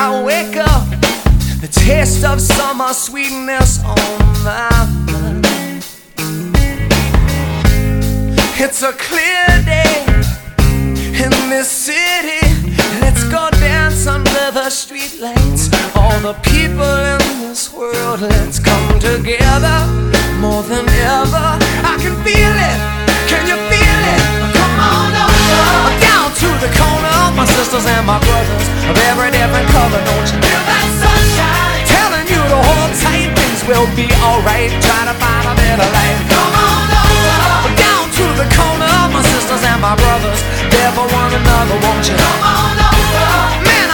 I wake up, the taste of summer sweetness on my mind. It's a clear day in this city. Let's go dance under the streetlights. All the people in this world, let's come together more than ever. I can feel it, can you feel it? Come on over, down to the corner. My sisters and my brothers of every different color. Don't you feel that sunshine? Telling you to hold tight, things will be alright. Try to find a better life. Come on over, down to the corner. My sisters and my brothers, there for one another, won't you? Come on over.